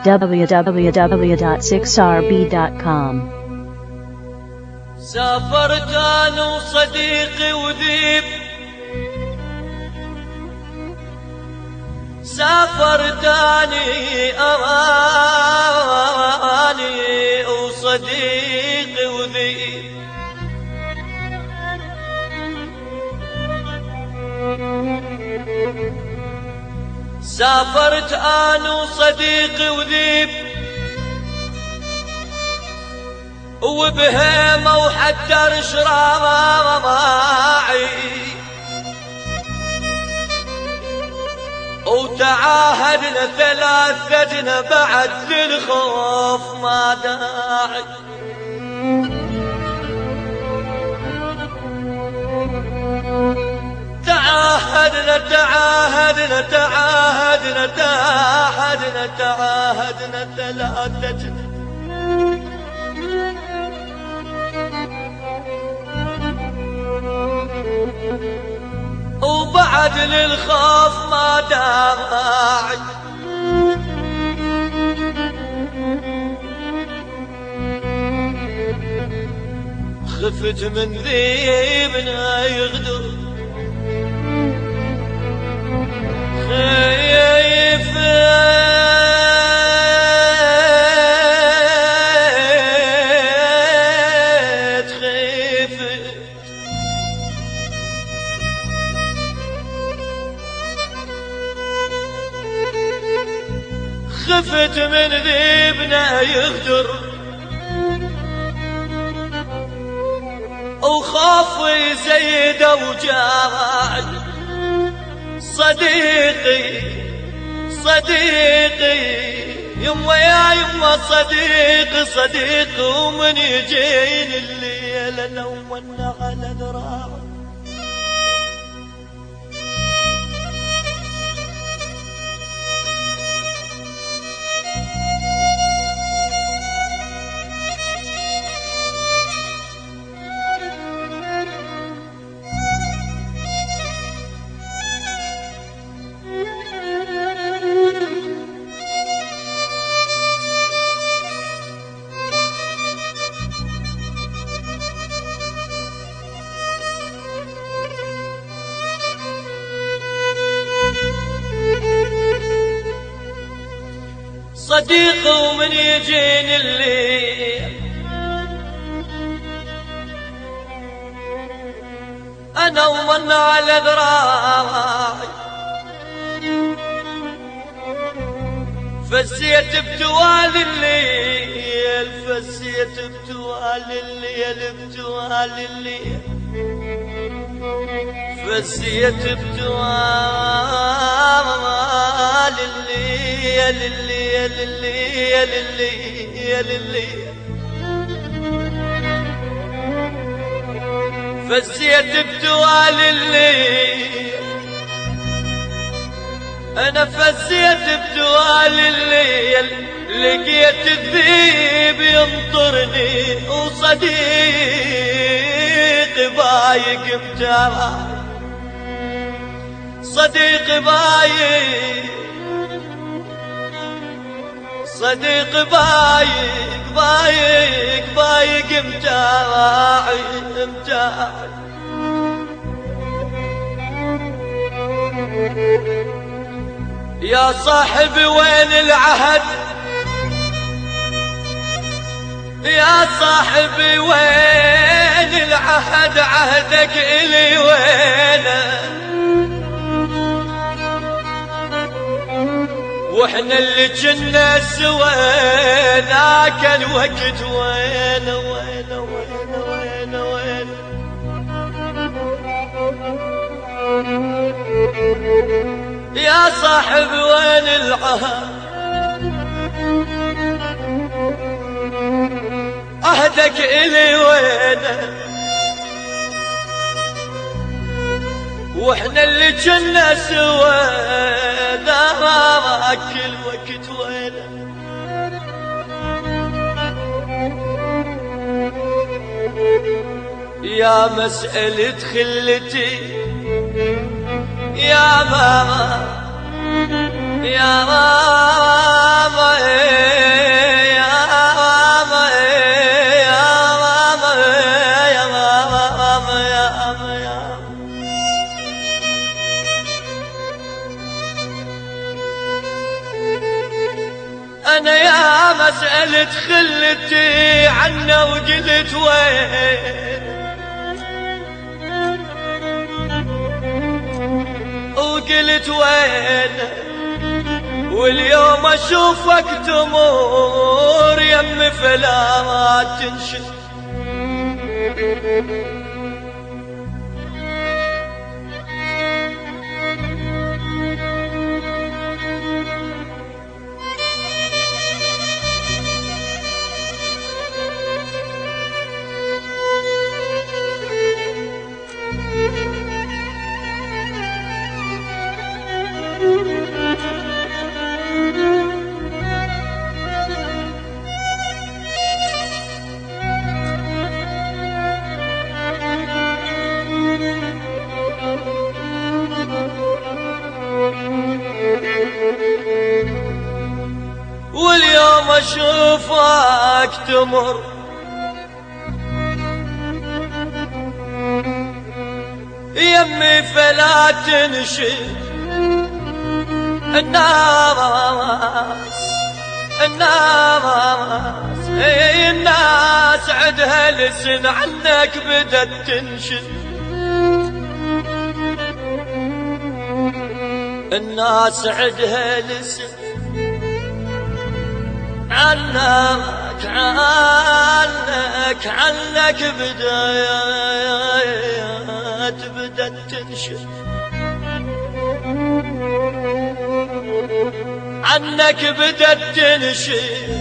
www.6rb.com. سافرت انا وصديقي وذيب، سافرت اني وصديقي وذيب، سافرت انا وصديقي وذيب، وبهيمة وحتى شراعي، وتعاهدنا ثلاثتنا بعد للخوف ما داعي، تعاهدنا تعاهدنا تعاهدنا تعاهدنا تعاهدنا ثلاثتنا وبعد للخوف ما داعي، خفت من ذيبنا يغدر، خفت من ذيبنا يغدر، وخافي زيد وجاعد، صديقي صديقي يما يا يما صديقي صديقي، ومن يجين الليل انا ومن على ذراعي، صديقي ومن يجيني الليل انا ومن على ذراعي، فزيت بتوالي الليل، فزيت بتوالي الليل، بتوالي الليل، فزيت بتوالي الليل، الليل الليل الليل الليل، فزيت بتوالي الليل، انا فزيت بتوالي الليل، لقيت الذيب ينطرني وصديقي بايق مجرى، صديقي بايق صديقي بايق بايق بايق مجاعي مجاعي، يا صاحبي وين العهد، يا صاحبي وين العهد، عهدك إلي وينه، واحنا اللي جنا سوا ذاك الوقت وين وين وين وين وين، يا صاحبي وين العهد، عهدك إلي وينه، واحنا اللي جنا سوا ذاك الوقت وينه، يا مسألة خلتي يا ماما يا ماما يا ماما يا ماما يا ماما يا ماما. أنا يا مسألة خلتي عنا وقلت وين، وقلت وين، واليوم أشوفك تمور يم فلا تنشد. واليوم أشوفك تمر يمي فلا تنشد. الناس عدها لسن عنك بدت تنشد. الناس عدها لسن عنك بدت تنشد. عنك بدت تنشد.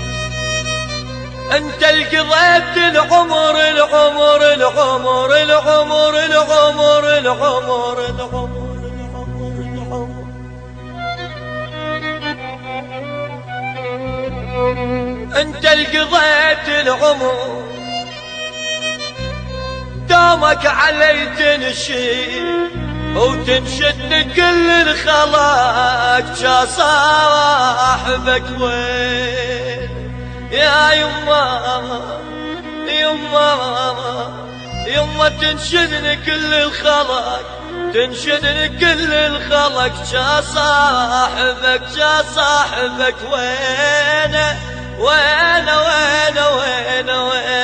انت القضيت العمر العمر العمر العمر العمر العمر العمر انت القضيت العمر دامك علي تنشد وتنشد كل الخلاق جا صاحبك وين. يا يما يما يما تنشدني كل الخلاق، تنشدني كل الخلق جا صاحبك وين وين وين وين وين